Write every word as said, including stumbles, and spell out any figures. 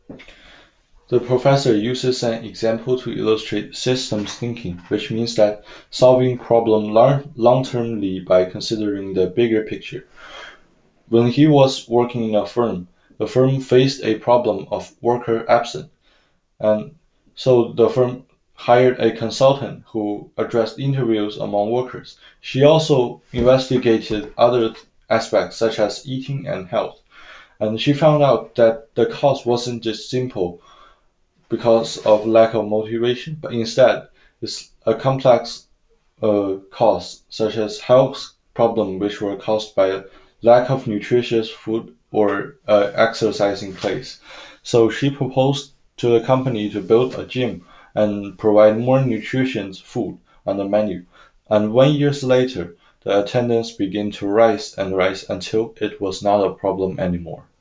The professor uses an example to illustrate systems thinking, which means that solving problem long-termly by considering the bigger picture. When he was working in a firm, the firm faced a problem of worker absent, and so the firm hired a consultant who addressed interviews among workers. She also investigated other aspects such as eating and health, and she found out that the cause wasn't just simple because of lack of motivation, but instead it's a complex uh, cause, such as health problems which were caused by lack of nutritious food or uh, exercise in place. So she proposed to the company to build a gym and provide more nutritious food on the menu. And one years later, the attendance began to rise and rise until it was not a problem anymore.